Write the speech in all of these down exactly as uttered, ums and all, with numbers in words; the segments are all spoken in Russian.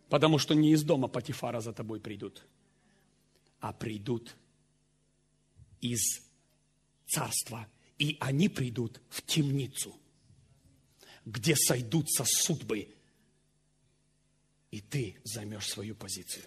Потому что не из дома Потифара за тобой придут, а придут из царства. И они придут в темницу, где сойдутся судьбы, и ты займешь свою позицию.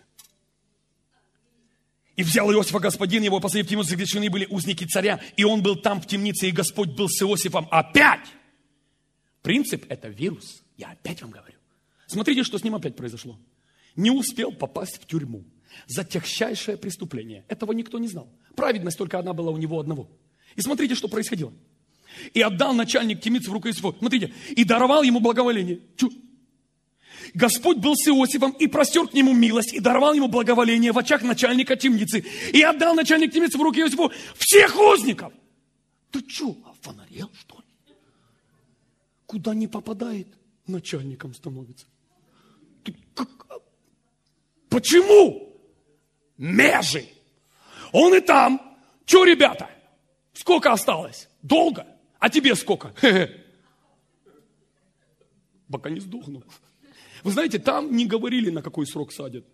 И взял Иосифа господин его, посадив в темницу, где заключены были узники царя, и он был там в темнице, и Господь был с Иосифом опять. Принцип – это вирус. Я опять вам говорю. Смотрите, что с ним опять произошло. Не успел попасть в тюрьму за тягчайшее преступление. Этого никто не знал. Праведность только одна была у него одного. И смотрите, что происходило. И отдал начальник темницы в руку Иосифу. Смотрите. И даровал ему благоволение. Чу. Господь был с Иосифом и простер к нему милость, и даровал ему благоволение в очах начальника темницы. И отдал начальник темницы в руки Иосифу всех узников. Ты что, офонарел, что ли? Куда не попадает, начальником становится. Ты как? Почему? Межи. Он и там. Че, ребята? Сколько осталось? Долго? А тебе сколько? Хе-хе. Пока не сдохну. Вы знаете, там не говорили, на какой срок садят.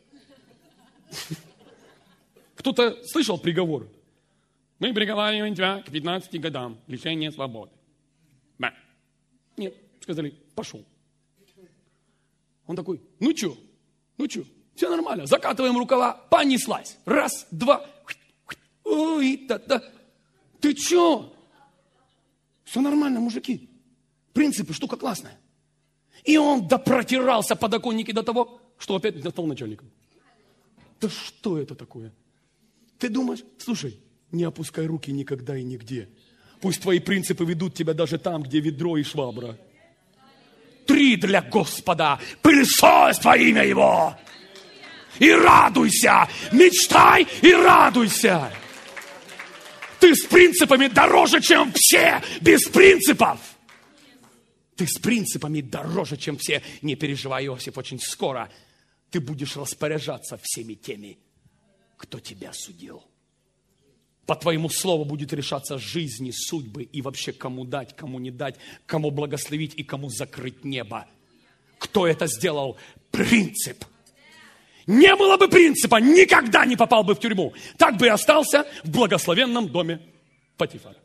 Кто-то слышал приговор? Мы приговариваем тебя к пятнадцати годам лишения свободы. Ба. Нет, сказали, пошел. Он такой, ну что, ну что, все нормально, закатываем рукава, понеслась. Раз, два, ой, та-та. Ты что? Все нормально, мужики. Принципы, штука классная. И он допротирался подоконники до того, что опять стал начальником. Да что это такое? Ты думаешь, слушай, не опускай руки никогда и нигде. Пусть твои принципы ведут тебя даже там, где ведро и швабра. Три для Господа, пылесос во имя Его. И радуйся, мечтай и радуйся. Ты с принципами дороже, чем все без принципов. Ты с принципами дороже, чем все. Не переживай, Иосиф, очень скоро ты будешь распоряжаться всеми теми, кто тебя судил. По твоему слову будет решаться жизни, судьбы и вообще кому дать, кому не дать, кому благословить и кому закрыть небо. Кто это сделал? Принцип. Не было бы принципа, никогда не попал бы в тюрьму. Так бы и остался в благословенном доме Потифара.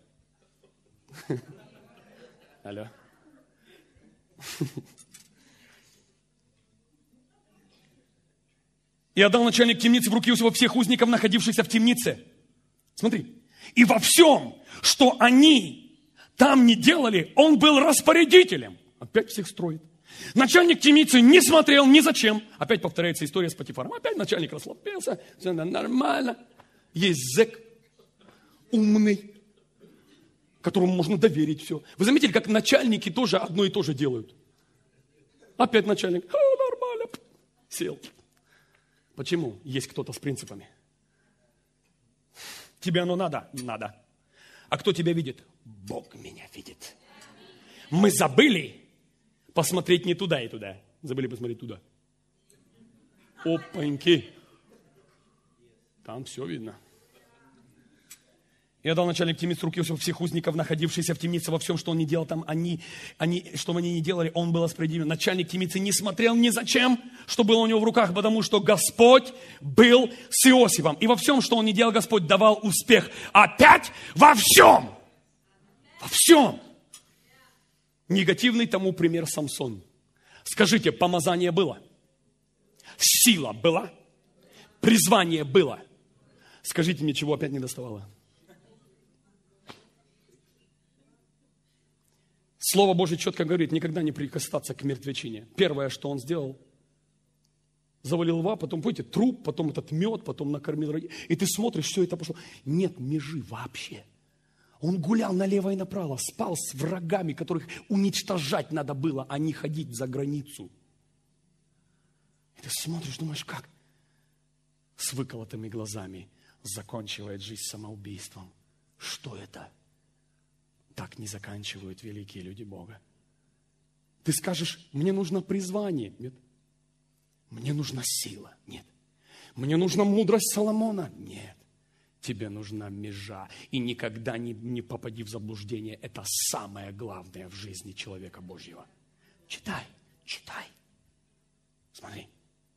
Алло. И отдал начальник темницы в руки Иосифа всех узников, находившихся в темнице. Смотри. И во всем, что они там не делали, он был распорядителем. Опять всех строит. Начальник темницы не смотрел ни зачем. Опять повторяется история с Потифаром. Опять начальник расслабился. Все нормально. Есть зэк умный, которому можно доверить все. Вы заметили, как начальники тоже одно и то же делают? Опять начальник. А, нормально. Сел. Почему? Есть кто-то с принципами. Тебе оно надо? Надо. А кто тебя видит? Бог меня видит. Мы забыли посмотреть не туда и туда. Забыли посмотреть туда. Опаньки. Там все видно. Я дал начальник темницы руки всех узников, находившихся в темнице, во всем, что он не делал там, они, они, что они не делали, он был распорядителем. Начальник темницы не смотрел ни зачем, что было у него в руках, потому что Господь был с Иосифом. И во всем, что он не делал, Господь давал успех. Опять во всем. Во всем. Негативный тому пример Самсон. Скажите, помазание было? Сила была? Призвание было? Скажите мне, чего опять не доставало? Слово Божье четко говорит, никогда не прикасаться к мертвечине. Первое, что он сделал, завалил льва, потом, помните, труп, потом этот мед, потом накормил родителей. И ты смотришь, все это пошло. Нет межи вообще. Он гулял налево и направо, спал с врагами, которых уничтожать надо было, а не ходить за границу. И ты смотришь, думаешь, как? С выколотыми глазами заканчивает жизнь самоубийством. Что это? Так не заканчивают великие люди Бога. Ты скажешь, мне нужно призвание. Нет. Мне нужна сила. Нет. Мне нужна мудрость Соломона. Нет. Тебе нужна межа. И никогда не, не попади в заблуждение. Это самое главное в жизни человека Божьего. Читай, читай. Смотри.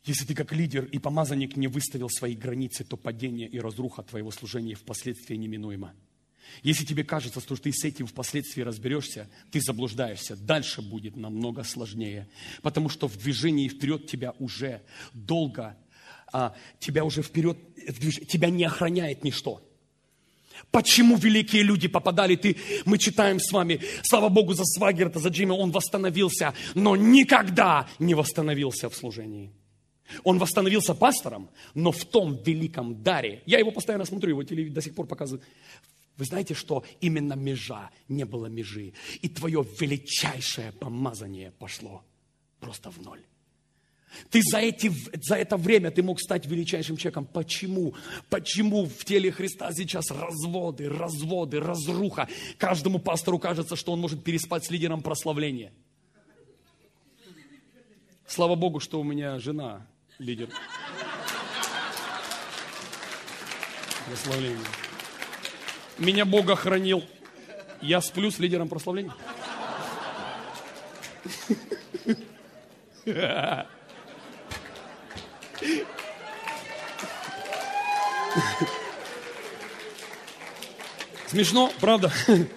Если ты как лидер и помазанник не выставил свои границы, то падение и разруха твоего служения впоследствии неминуемо. Если тебе кажется, что ты с этим впоследствии разберешься, ты заблуждаешься. Дальше будет намного сложнее. Потому что в движении вперед тебя уже долго, а, тебя уже вперед, тебя не охраняет ничто. Почему великие люди попадали? Ты, мы читаем с вами, слава Богу за Свагерта, за Джимми, он восстановился, но никогда не восстановился в служении. Он восстановился пастором, но в том великом даре. Я его постоянно смотрю, его телевизор до сих пор показывает. Вы знаете, что именно межа, не было межи. И твое величайшее помазание пошло просто в ноль. Ты за, эти, за это время ты мог стать величайшим человеком. Почему? Почему в теле Христа сейчас разводы, разводы, разруха? Каждому пастору кажется, что он может переспать с лидером прославления. Слава Богу, что у меня жена лидер прославления. Меня Бог охранил. Я сплю с лидером прославления. Смешно, правда?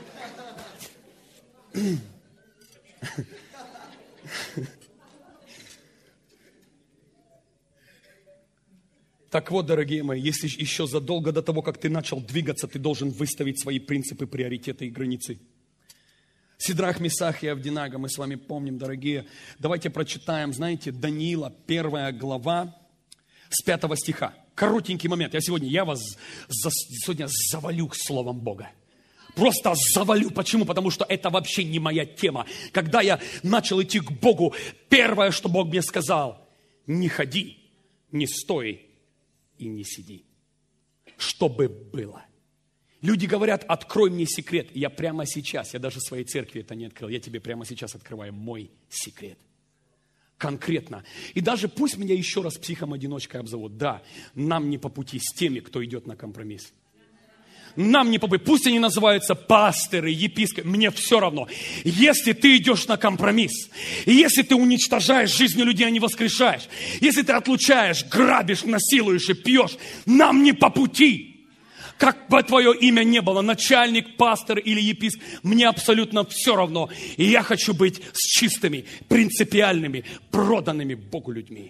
Так вот, дорогие мои, если еще задолго до того, как ты начал двигаться, ты должен выставить свои принципы, приоритеты и границы. Сидрах, Месах и Авдинага, мы с вами помним, дорогие. Давайте прочитаем, знаете, Даниила, первая глава, с пятого стиха. Коротенький момент. Я сегодня, я вас за, сегодня завалю словом Бога. Просто завалю. Почему? Потому что это вообще не моя тема. Когда я начал идти к Богу, первое, что Бог мне сказал, не ходи, не стой и не сиди. Чтобы было. Люди говорят, открой мне секрет. Я прямо сейчас, я даже своей церкви это не открыл, я тебе прямо сейчас открываю мой секрет. Конкретно. И даже пусть меня еще раз психом-одиночкой обзовут. Да, нам не по пути с теми, кто идет на компромисс. Нам не по пути. Пусть они называются пасторы, епископы. Мне все равно. Если ты идешь на компромисс, если ты уничтожаешь жизни людей, а не воскрешаешь, если ты отлучаешь, грабишь, насилуешь и пьешь, нам не по пути. Как бы твое имя не было, начальник, пастор или епископ, мне абсолютно все равно. И я хочу быть с чистыми, принципиальными, проданными Богу людьми.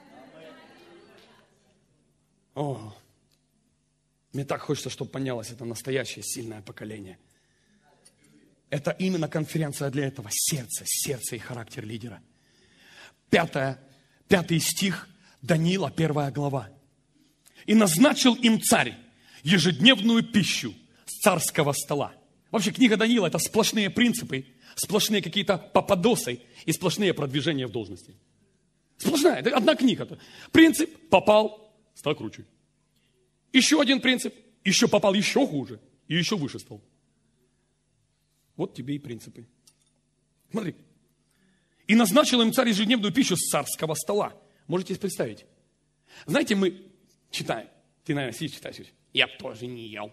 О, мне так хочется, чтобы поднялось это настоящее сильное поколение. Это именно конференция для этого. Сердце, сердце и характер лидера. Пятое, пятый стих Даниила, первая глава. «И назначил им царь ежедневную пищу с царского стола». Вообще книга Даниила – это сплошные принципы, сплошные какие-то попадосы и сплошные продвижения в должности. Сплошная, это одна книга. Принцип – попал, стал круче. Еще один принцип – еще попал еще хуже и еще выше стал. Вот тебе и принципы. Смотри. «И назначил им царь ежедневную пищу с царского стола». Можете представить? Знаете, мы читаем. Ты, наверное, сидишь, читаешь. Я тоже не ел.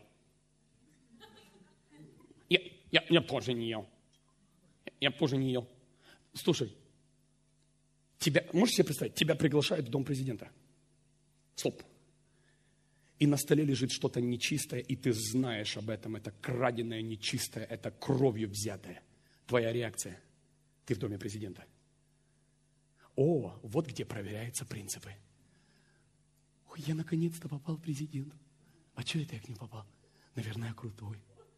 Я, я, я тоже не ел. Я тоже не ел. Слушай, тебя, можешь себе представить, тебя приглашают в дом президента. Стоп. И на столе лежит что-то нечистое, и ты знаешь об этом. Это краденое, нечистое, это кровью взятое. Твоя реакция. Ты в доме президента. О, вот где проверяются принципы. Ой, я наконец-то попал в президент. А что это я к ним попал? Наверное, я крутой.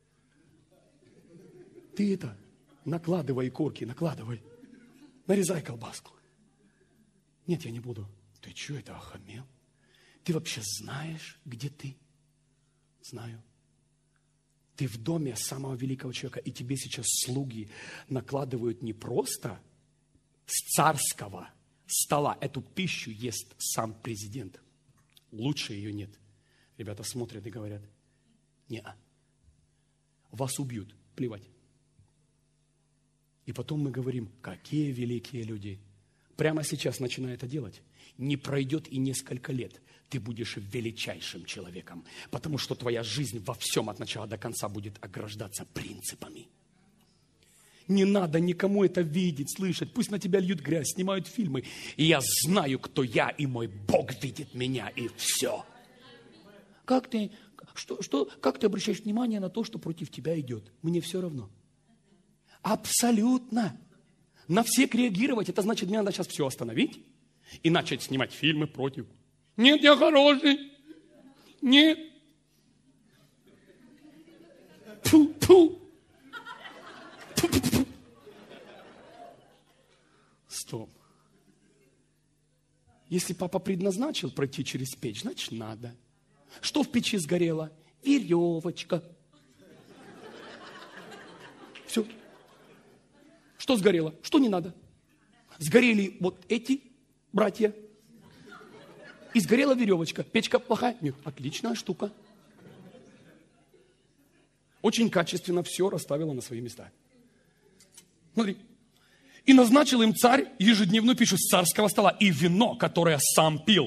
Ты это, накладывай корки, накладывай. Нарезай колбаску. Нет, я не буду. Ты что это, охамел? Ты вообще знаешь, где ты? Знаю. Ты в доме самого великого человека, и тебе сейчас слуги накладывают не просто с царского стола. Эту пищу ест сам президент. Лучше ее нет. Ребята смотрят и говорят, не-а, вас убьют, плевать. И потом мы говорим, какие великие люди. Прямо сейчас начинай это делать. Не пройдет и несколько лет, ты будешь величайшим человеком, потому что твоя жизнь во всем от начала до конца будет ограждаться принципами. Не надо никому это видеть, слышать. Пусть на тебя льют грязь, снимают фильмы. И я знаю, кто я, и мой Бог видит меня, и все. Как ты, что, что, как ты обращаешь внимание на то, что против тебя идет? Мне все равно. Абсолютно. На всех реагировать, это значит, мне надо сейчас все остановить и начать снимать фильмы против. Нет, я хороший. Нет. Фу-фу. Стоп. Если папа предназначил пройти через печь, значит надо. Что в печи сгорело? Веревочка. Все. Что сгорело? Что не надо? Сгорели вот эти братья. И сгорела веревочка. Печка плохая? Нет, отличная штука. Очень качественно все расставила на свои места. Смотри. И назначил им царь ежедневную пищу с царского стола и вино, которое сам пил.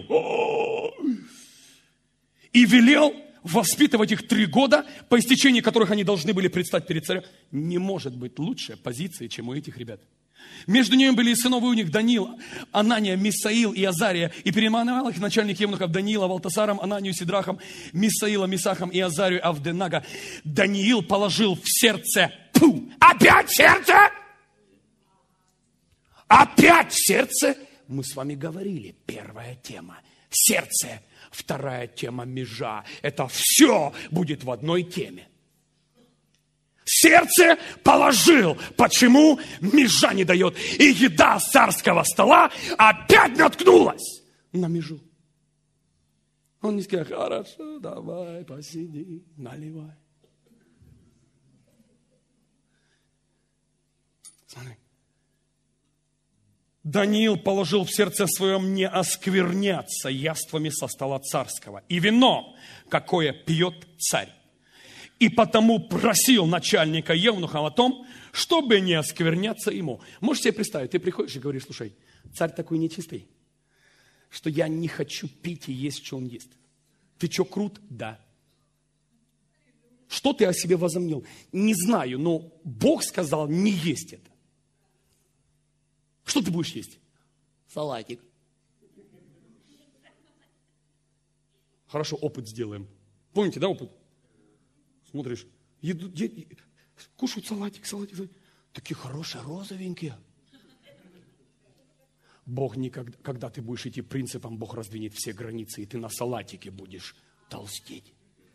И велел воспитывать их три года, по истечении которых они должны были предстать перед царем. Не может быть лучше позиции, чем у этих ребят. Между ними были и сыновы у них Даниил, Анания, Мисаил и Азария. И переименовал их начальник евнухов Даниила, Валтасаром, Ананию, Сидрахом, Мисаила, Мисахом и Азарию, Авденага. Даниил положил в сердце... Пу, опять в сердце? Опять в сердце? Мы с вами говорили, первая тема. Сердце. Вторая тема – межа. Это все будет в одной теме. Сердце положил. Почему? Межа не дает. И еда с царского стола опять наткнулась на межу. Он не сказал, хорошо, давай, посиди, наливай. Смотри. Даниил положил в сердце своем не оскверняться яствами со стола царского. И вино, какое пьет царь. И потому просил начальника евнуха о том, чтобы не оскверняться ему. Можешь себе представить, ты приходишь и говоришь, слушай, царь такой нечистый, что я не хочу пить и есть, что он ест. Ты что, крут? Да. Что ты о себе возомнил? Не знаю, но Бог сказал не есть это. Что ты будешь есть? Салатик. Хорошо, опыт сделаем. Помните, да, опыт? Смотришь, еду, е, кушают салатик, салатик, салатик. Такие хорошие, розовенькие. Бог никогда, когда ты будешь идти принципом, Бог раздвинет все границы, и ты на салатике будешь толстеть.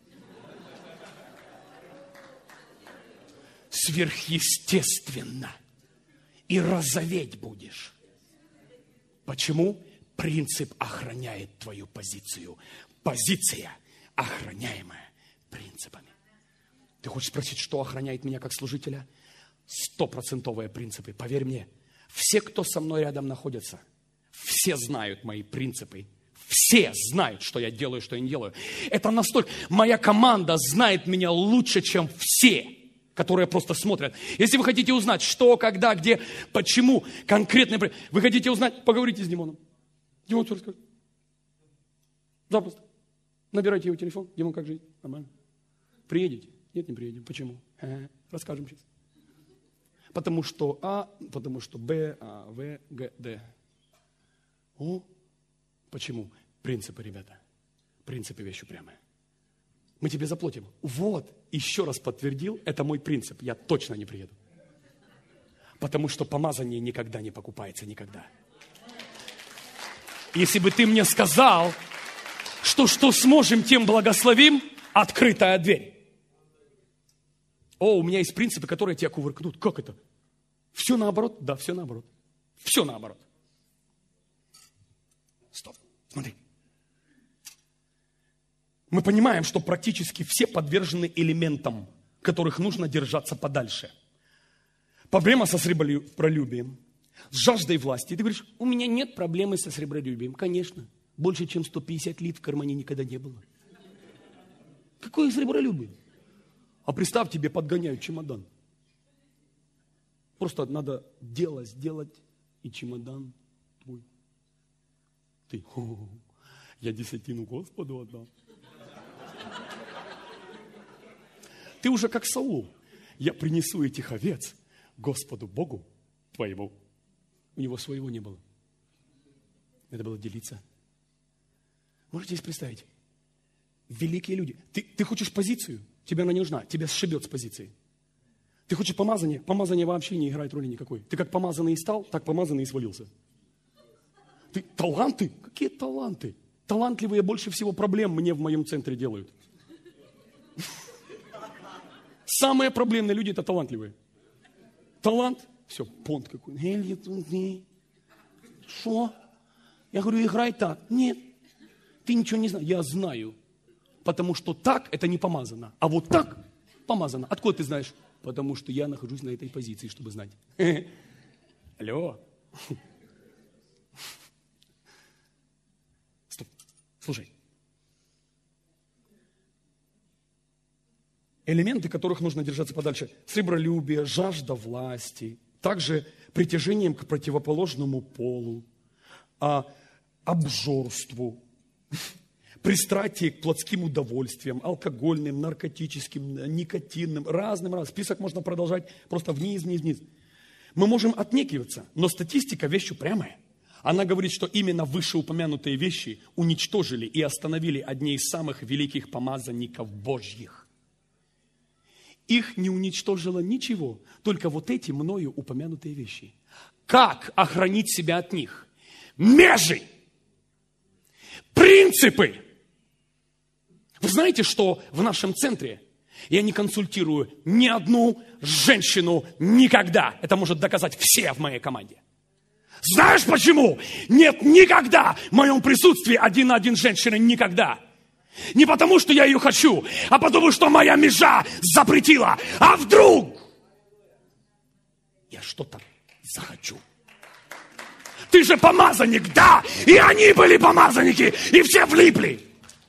Сверхъестественно. И розоветь будешь. Почему? Принцип охраняет твою позицию. Позиция, охраняемая принципами. Ты хочешь спросить, что охраняет меня как служителя? Стопроцентовые принципы. Поверь мне, все, кто со мной рядом находятся, все знают мои принципы. Все знают, что я делаю, что я не делаю. Это настолько... Моя команда знает меня лучше, чем все, которые просто смотрят. Если вы хотите узнать, что, когда, где, почему, конкретно, вы хотите узнать, поговорите с Димоном. Димон все расскажет. Запросто. Набирайте его телефон. Димон, как жить? Нормально. Приедете? Нет, не приедем. Почему? Ага. Расскажем сейчас. Потому что А, потому что Б, А, В, Г, Д. О, почему? Принципы, ребята. Принципы вещь упрямая. Мы тебе заплатим. Вот, еще раз подтвердил, это мой принцип. Я точно не приеду. Потому что помазание никогда не покупается, никогда. Если бы ты мне сказал, что что сможем, тем благословим, открытая дверь. О, у меня есть принципы, которые тебя кувыркнут. Как это? Все наоборот? Да, все наоборот. Все наоборот. Стоп, смотри. Мы понимаем, что практически все подвержены элементам, которых нужно держаться подальше. Проблема со сребролюбием, с жаждой власти. И ты говоришь, у меня нет проблемы со сребролюбием. Конечно, больше чем сто пятьдесят лит в кармане никогда не было. Какое сребролюбие? А представь, тебе подгоняют чемодан. Просто надо дело сделать, и чемодан твой. Ты, я десятину Господу отдал. Ты уже как Саул. Я принесу этих овец, Господу Богу твоему. У него своего не было. Надо было делиться. Можете себе представить? Великие люди. Ты, ты хочешь позицию? Тебе она не нужна. Тебя сшибет с позиции. Ты хочешь помазание? Помазание вообще не играет роли никакой. Ты как помазанный и стал, так помазанный и свалился. Ты таланты? Какие таланты? Талантливые больше всего проблем мне в моем центре делают. Самые проблемные люди – это талантливые. Талант? Все, понт какой. Что? Я говорю, играй так. Нет, ты ничего не знаешь. Я знаю. Потому что так – это не помазано. А вот так – помазано. Откуда ты знаешь? Потому что я нахожусь на этой позиции, чтобы знать. Алло. Стоп. Слушай. Элементы, которых нужно держаться подальше. Сребролюбие, жажда власти. Также притяжением к противоположному полу. А, обжорству. Пристрастие к плотским удовольствиям, алкогольным, наркотическим, никотинным, разным, разным. Список можно продолжать просто вниз, вниз, вниз. Мы можем отнекиваться, но статистика вещь упрямая. Она говорит, что именно вышеупомянутые вещи уничтожили и остановили одни из самых великих помазанников Божьих. Их не уничтожило ничего, только вот эти мною упомянутые вещи. Как охранить себя от них? Межи! Принципы! Вы знаете, что в нашем центре я не консультирую ни одну женщину никогда. Это может доказать все в моей команде. Знаешь почему? Нет никогда в моем присутствии один на один женщины никогда. Не потому, что я ее хочу, а потому, что моя межа запретила. А вдруг я что-то захочу? Ты же помазанник, да? И они были помазанники, и все влипли.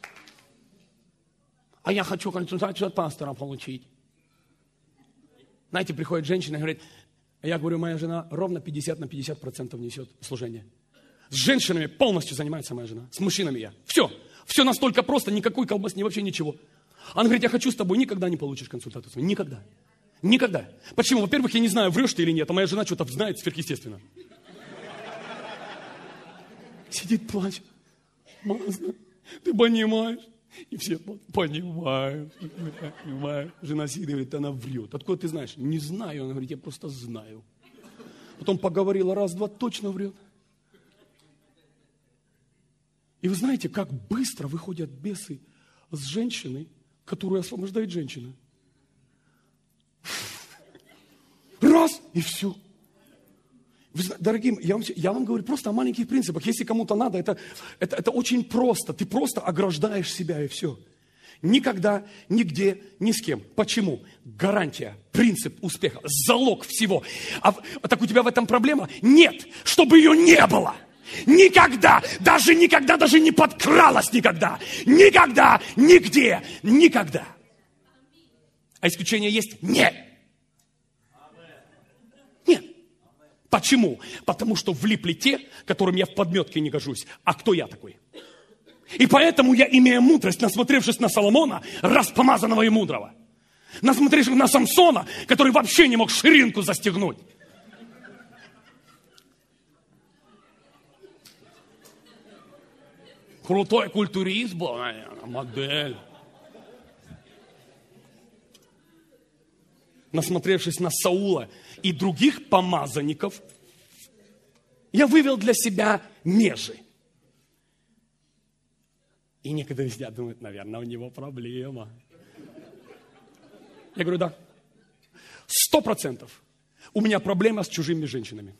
А я хочу консультацию от пастора получить. Знаете, приходит женщина и говорит, я говорю, моя жена ровно пятьдесят на пятьдесят процентов несет служение. С женщинами полностью занимается моя жена, с мужчинами я. Все, все настолько просто, никакой колбасни, вообще ничего. Она говорит, я хочу с тобой, никогда не получишь консультацию. Никогда. Никогда. Почему? Во-первых, я не знаю, врешь ты или нет, а моя жена что-то знает сверхъестественно. Сидит, плачет. Масло, ты понимаешь? И все понимают, понимают. Жена сидит и говорит, она врет. Откуда ты знаешь? Не знаю. Она говорит, я просто знаю. Потом поговорила раз-два, точно врет. И вы знаете, как быстро выходят бесы с женщины, которую освобождает женщина. Раз, и все. Вы, дорогие, я вам, я вам говорю просто о маленьких принципах. Если кому-то надо, это, это, это очень просто. Ты просто ограждаешь себя, и все. Никогда, нигде, ни с кем. Почему? Гарантия, принцип успеха, залог всего. А, а так у тебя в этом проблема? Нет, чтобы ее не было. Никогда, даже никогда, даже не подкралась никогда. Никогда, нигде, никогда. А исключение есть? Нет. Нет. Почему? Потому что влипли те, которым я в подметке не гожусь. А кто я такой? И поэтому я, имея мудрость, насмотревшись на Соломона, распомазанного и мудрого, насмотревшись на Самсона, который вообще не мог ширинку застегнуть. Крутой культурист был, модель. Насмотревшись на Саула и других помазанников, я вывел для себя межи. И некоторые сидят, думают, наверное, у него проблема. Я говорю, да. Сто процентов. У меня проблема с чужими женщинами.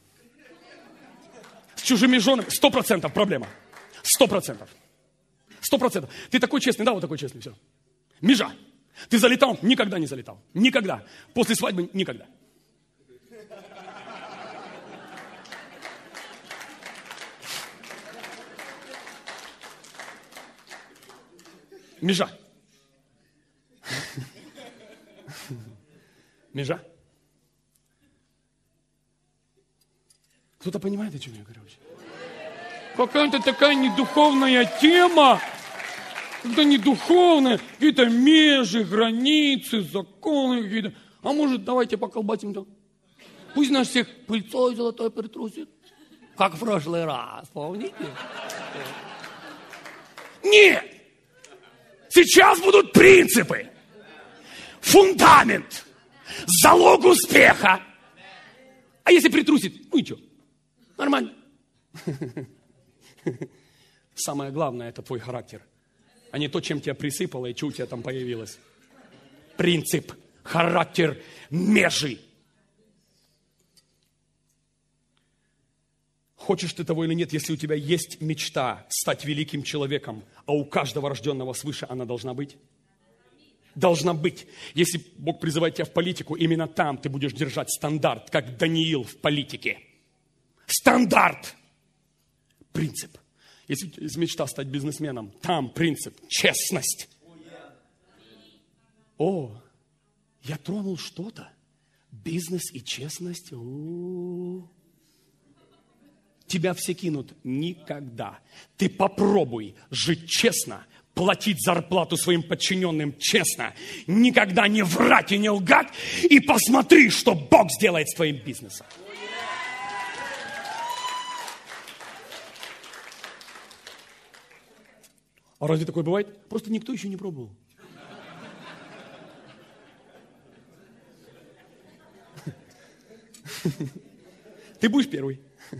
С чужими женами. Сто процентов проблема. Сто процентов. Сто процентов. Ты такой честный, да, вот такой честный, все. Межа. Ты залетал? Никогда не залетал. Никогда. После свадьбы никогда. Межа. Межа. Кто-то понимает, о чем я говорю вообще? Какая-то такая недуховная тема. Когда не духовная, какие-то межи, границы, законы какие-то. А может, давайте поколбатим там? Пусть нас всех пыльцой золотой притрусит, как в прошлый раз, помните? Нет! Сейчас будут принципы, фундамент, залог успеха. А если притрусит, ну и что? Нормально. Самое главное, это твой характер, а не то, чем тебя присыпало и что у тебя там появилось. Принцип, характер, межи. Хочешь ты того или нет, если у тебя есть мечта стать великим человеком, а у каждого рожденного свыше она должна быть? Должна быть. Если Бог призывает тебя в политику, именно там ты будешь держать стандарт, как Даниил в политике. Стандарт. Принцип. Если у тебя есть мечта стать бизнесменом, там принцип. Честность. О, я тронул что-то. Бизнес и честность. О-о-о. Тебя все кинут никогда. Ты попробуй жить честно, платить зарплату своим подчиненным честно, никогда не врать и не лгать, и посмотри, что Бог сделает с твоим бизнесом. А разве такое бывает? Просто никто еще не пробовал. Ты будешь первый.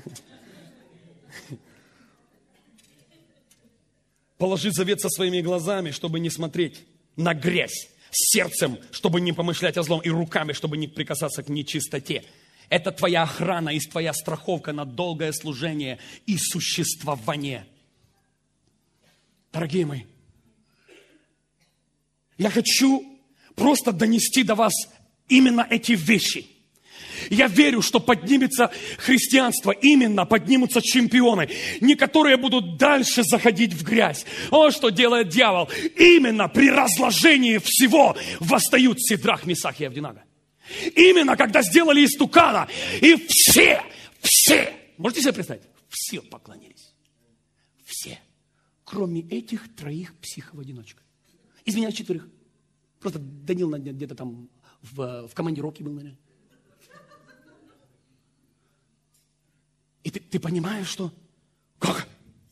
Положи завет со своими глазами, чтобы не смотреть на грязь, сердцем, чтобы не помышлять о злом, и руками, чтобы не прикасаться к нечистоте. Это твоя охрана и твоя страховка на долгое служение и существование. Дорогие мои, я хочу просто донести до вас именно эти вещи. Я верю, что поднимется христианство, именно поднимутся чемпионы, не которые будут дальше заходить в грязь. О, что делает дьявол! Именно при разложении всего восстают Сидрах, Месах и Авдинага. Именно когда сделали истукана, и все, все, можете себе представить, все поклонились. Все, кроме этих троих психов-одиночек. Извиняюсь, четверых. Просто Данил где-то там в, в командировке был, наверное. И ты, ты понимаешь, что... Как?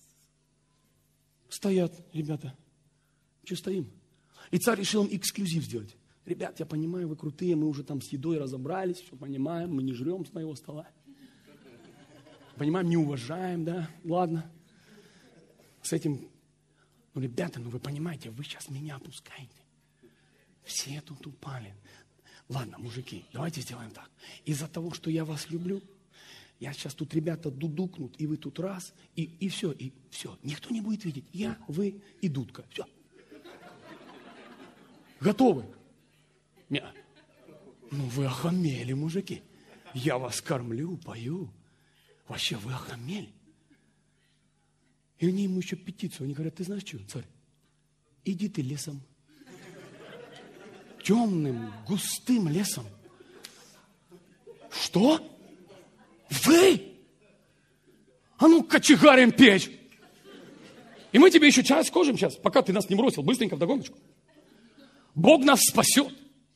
Стоят ребята. Что стоим? И царь решил им эксклюзив сделать. Ребят, я понимаю, вы крутые, мы уже там с едой разобрались, все понимаем, мы не жрем с моего стола. Понимаем, не уважаем, да? Ладно. С этим... Ну, ребята, ну вы понимаете, вы сейчас меня опускаете. Все тут упали. Ладно, мужики, давайте сделаем так. Из-за того, что я вас люблю, я сейчас тут, ребята, дудукнут, и вы тут раз, и, и все, и все. Никто не будет видеть. Я, вы и дудка. Все. Готовы? Не. Ну, вы охамели, мужики. Я вас кормлю, пою. Вообще, вы охамели. И они ему еще петицию. Они говорят, ты знаешь что, царь? Иди ты лесом. Темным, густым лесом. Что? Вы? А ну, кочегарим печь. И мы тебе еще час скажем сейчас, пока ты нас не бросил, быстренько вдогоночку. Бог нас спасет.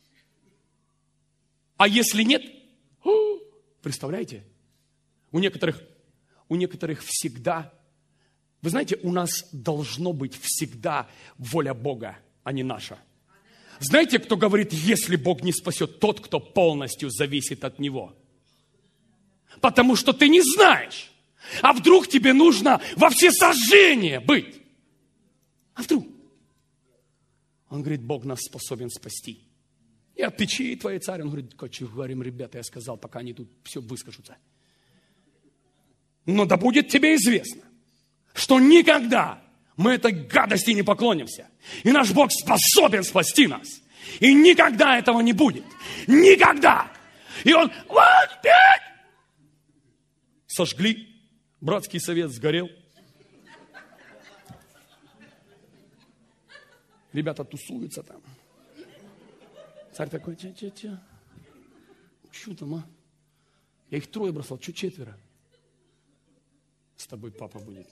А если нет, представляете, у некоторых, у некоторых всегда, вы знаете, у нас должно быть всегда воля Бога, а не наша. Знаете, кто говорит, если Бог не спасет? Тот, кто полностью зависит от Него. Потому что ты не знаешь. А вдруг тебе нужно во всесожжение быть? А вдруг? Он говорит, Бог нас способен спасти. И от печи твоей, царь. Он говорит, кочегарим, ребята, я сказал, пока они тут все выскажутся. Но да будет тебе известно, что никогда мы этой гадости не поклонимся. И наш Бог способен спасти нас. И никогда этого не будет. Никогда. И он, вот, пять. Сожгли, братский совет сгорел. Ребята тусуются там. Царь такой, че-че-че. Что там, а? Я их трое бросал, что четверо? С тобой папа будет.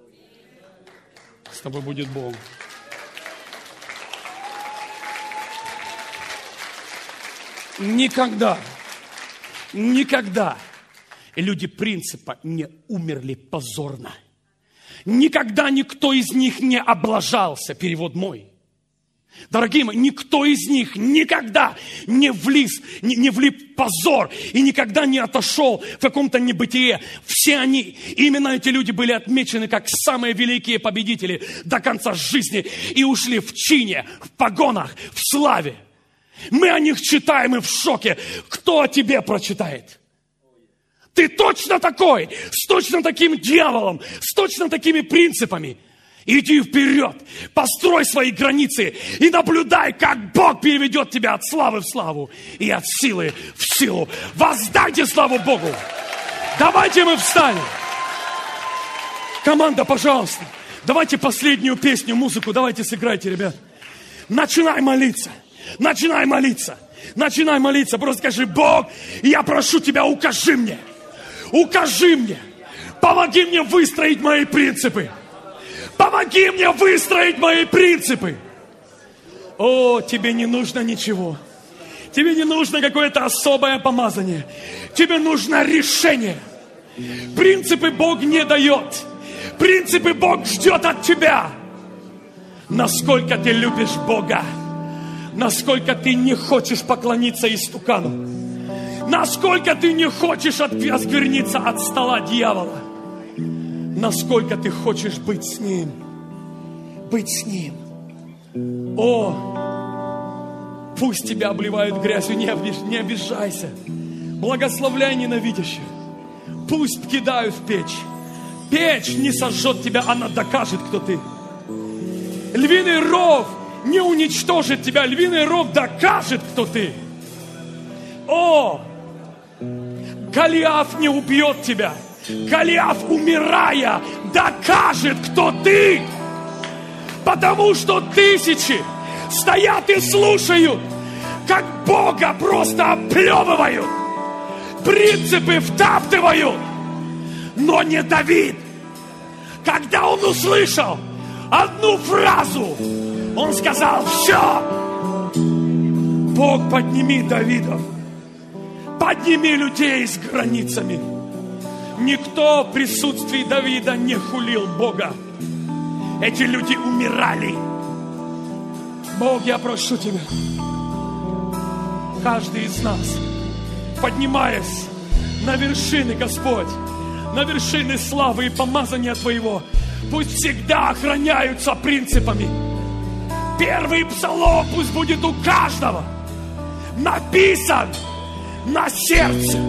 С тобой будет Бог. Никогда Никогда люди принципа не умерли позорно. Никогда никто из них не облажался, перевод мой. Дорогие мои, никто из них никогда не влез, не, не влип в позор и никогда не отошел в каком-то небытие. Все они, именно эти люди были отмечены как самые великие победители до конца жизни и ушли в чине, в погонах, в славе. Мы о них читаем и в шоке. Кто о тебе прочитает? Ты точно такой, с точно таким дьяволом, с точно такими принципами. Иди вперед, построй свои границы и наблюдай, как Бог переведет тебя от славы в славу и от силы в силу. Воздайте славу Богу. Давайте мы встанем. Команда, пожалуйста, давайте последнюю песню, музыку, давайте сыграйте, ребят. Начинай молиться, начинай молиться, начинай молиться. Просто скажи: Бог, я прошу тебя, укажи мне, укажи мне, помоги мне выстроить мои принципы. Помоги мне выстроить мои принципы. О, тебе не нужно ничего. Тебе не нужно какое-то особое помазание. Тебе нужно решение. Принципы Бог не дает. Принципы Бог ждет от тебя. Насколько ты любишь Бога. Насколько ты не хочешь поклониться истукану. Насколько ты не хочешь оскверниться от стола дьявола. Насколько ты хочешь быть с Ним. Быть с Ним. О, пусть тебя обливают грязью, не, обиж, не обижайся. Благословляй ненавидящих. Пусть кидают в печь. Печь не сожжет тебя, она докажет, кто ты. Львиный ров не уничтожит тебя. Львиный ров докажет, кто ты. О, Голиаф не убьет тебя. Голиаф, умирая, докажет, кто ты. Потому что тысячи стоят и слушают, как Бога просто оплевывают, принципы втаптывают. Но не Давид. Когда он услышал одну фразу, он сказал: все. Бог, подними Давида. Подними людей с границами. Никто в присутствии Давида не хулил Бога. Эти люди умирали. Бог, я прошу Тебя, каждый из нас, поднимаясь на вершины, Господь, на вершины славы и помазания Твоего, пусть всегда охраняются принципами. Первый псалом пусть будет у каждого написан на сердце.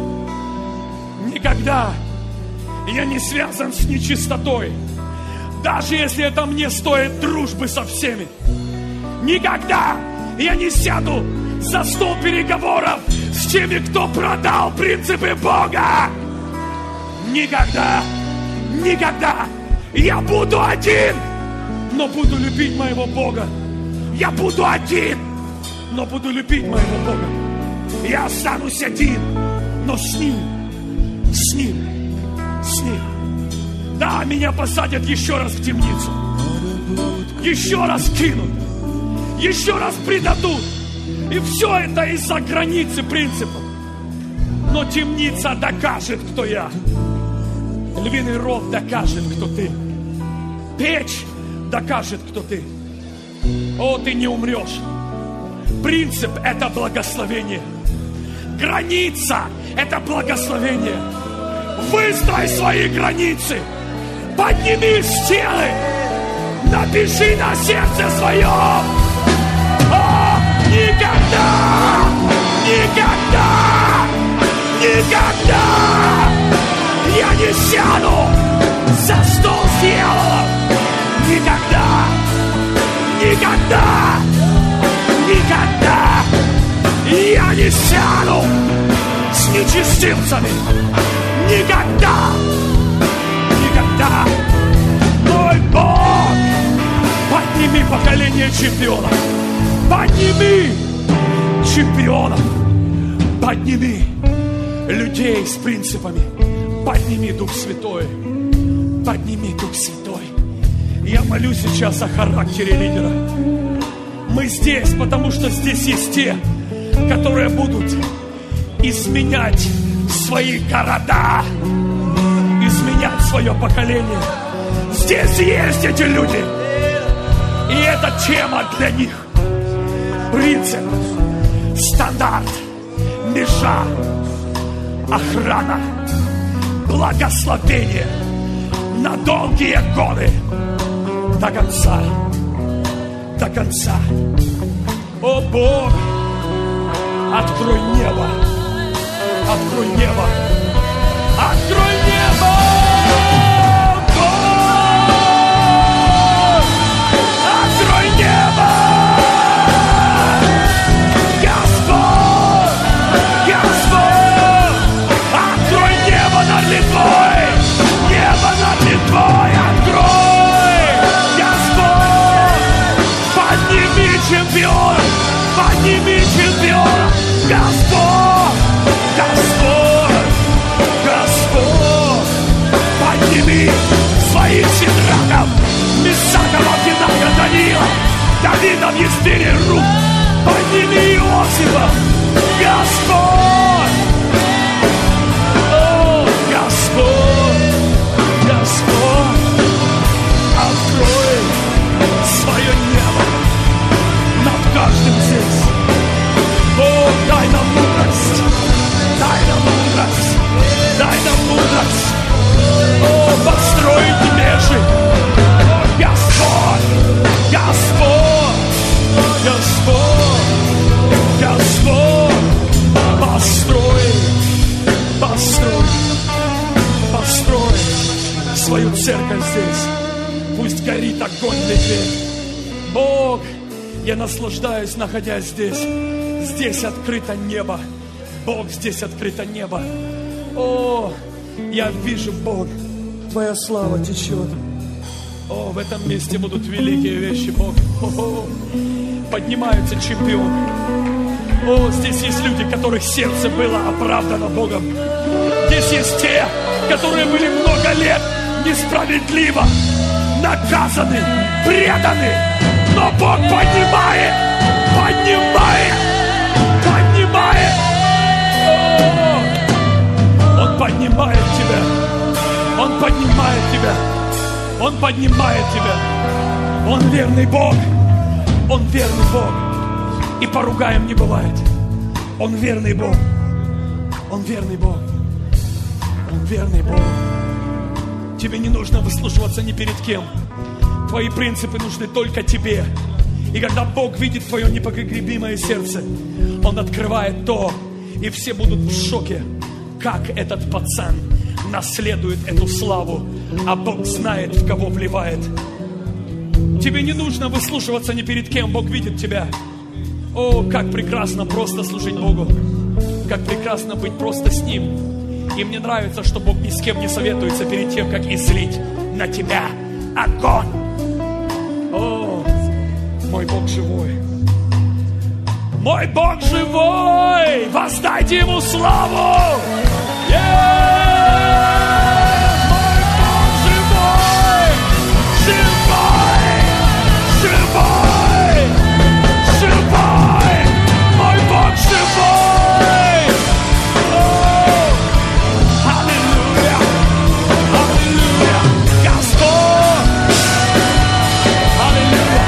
Никогда я не связан с нечистотой, даже если это мне стоит дружбы со всеми. Никогда я не сяду за стол переговоров с теми, кто продал принципы Бога. Никогда, никогда. Я буду один, но буду любить моего Бога. Я буду один, но буду любить моего Бога. Я останусь один, но с Ним. С Ним, с Ним. Да, меня посадят еще раз в темницу. Еще раз кинут. Еще раз предадут. И все это из-за границы принципов. Но темница докажет, кто я. Львиный ров докажет, кто ты. Печь докажет, кто ты. О, ты не умрешь. Принцип – это благословение. Граница – это благословение. Выстрой свои границы. Подними стены. Напиши на сердце своем: о, никогда, никогда, никогда я не сяду за стол с дьяволом. Никогда, никогда, никогда я не сяду с нечестивцами. Никогда, никогда. Мой Бог, подними поколение чемпионов. Подними чемпионов. Подними людей с принципами. Подними Дух Святой. Подними Дух Святой. Я молюсь сейчас о характере лидера. Мы здесь, потому что здесь есть те, которые будут изменять свои города, изменять свое поколение. Здесь есть эти люди. И эта тема для них. Принцип, стандарт, межа, охрана, благословение на долгие годы. До конца. До конца. О Бог, открой небо. Открой небо. Открой небо. Бог, открой небо. Господь, Господь, открой небо над Литвой. Небо над Литвой открой. Господь, подними чемпиона. Подними чемпиона. Господь, Господь, Господь, подними своих Сидраков, Месаков, Абдинака, Даниила, Давида, Естири, рук. Подними Иосифа. Господь, о, Господь, Господь, открой свое небо над каждым здесь. О, дай нам мудрость, дай нам мудрость, дай нам мудрость. О, построить межи. О, Господь, Господь, Господь, Господь, построй, построй, построй свою церковь здесь. Пусть горит огонь в Литве. Бог, я наслаждаюсь, находясь здесь. Здесь открыто небо. Бог, здесь открыто небо. О, я вижу, Бог, Твоя слава течет. О, в этом месте будут великие вещи, Бог. О-о-о. Поднимаются чемпионы. О, здесь есть люди, которых сердце было оправдано Богом. Здесь есть те, которые были много лет несправедливо наказаны, преданы. Но Бог поднимает, поднимает, поднимает. О, Он поднимает тебя. Он поднимает тебя. Он поднимает тебя. Он верный Бог. Он верный Бог. И поругаем не бывает. Он верный Бог. Он верный Бог. Он верный Бог. Тебе не нужно выслушиваться ни перед кем. Твои принципы нужны только тебе. И когда Бог видит твое непоколебимое сердце, Он открывает то, и все будут в шоке, как этот пацан наследует эту славу, а Бог знает, в кого вливает. Тебе не нужно выслушиваться ни перед кем, Бог видит тебя. О, как прекрасно просто служить Богу. Как прекрасно быть просто с Ним. И мне нравится, что Бог ни с кем не советуется перед тем, как излить на тебя огонь. О, мой Бог живой. Мой Бог живой. Воздайте Ему славу. Мой Бог живой. Живой. Живой. Живой. Мой Бог живой. О, аллилуйя. Аллилуйя. Господь. Аллилуйя.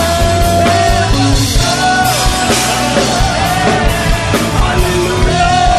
Аллилуйя.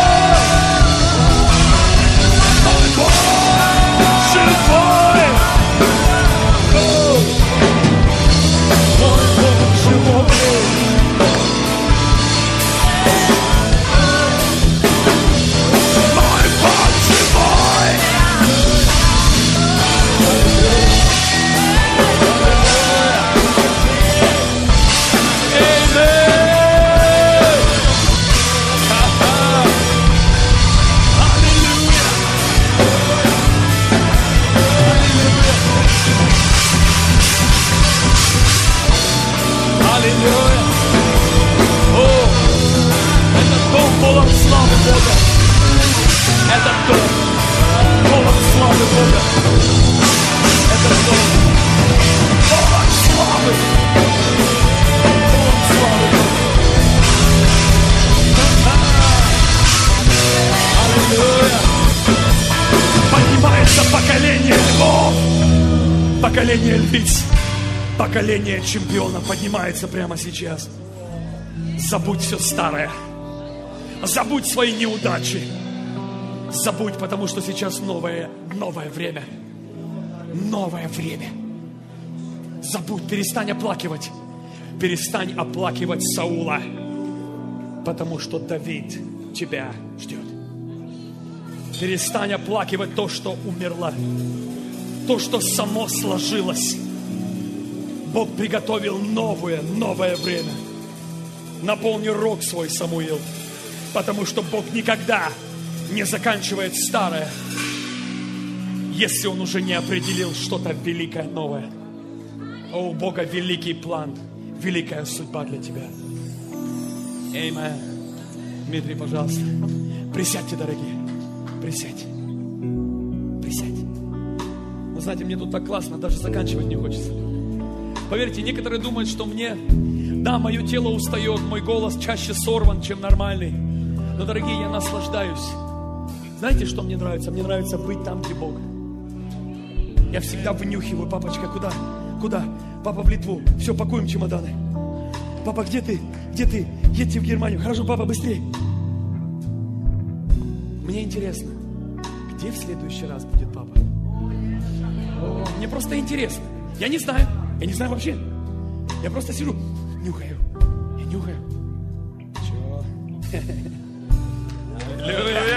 Поколение львиц, поколение чемпионов поднимается прямо сейчас. Забудь все старое. Забудь свои неудачи. Забудь, потому что сейчас новое, новое время. Новое время. Забудь, перестань оплакивать. Перестань оплакивать Саула. Потому что Давид тебя ждет. Перестань оплакивать то, что умерло. То, что само сложилось. Бог приготовил новое, новое время. Наполни рог свой, Самуил. Потому что Бог никогда не заканчивает старое, если Он уже не определил что-то великое, новое. О, у Бога великий план, великая судьба для тебя. Аминь. Дмитрий, пожалуйста, присядьте, дорогие. Присядьте. Присядьте. Вы знаете, мне тут так классно, даже заканчивать не хочется. Поверьте, некоторые думают, что мне, да, мое тело устает, мой голос чаще сорван, чем нормальный. Но, дорогие, я наслаждаюсь. Знаете, что мне нравится? Мне нравится быть там, где Бог. Я всегда вынюхиваю: папочка, куда? Куда? Папа, в Литву. Все, пакуем чемоданы. Папа, где ты? Где ты? Едьте в Германию. Хорошо, папа, быстрее. Мне интересно, где в следующий раз будет папа? О, мне просто интересно. Я не знаю. Я не знаю вообще. Я просто сижу, нюхаю. Я нюхаю. Чего? Аллилуйя.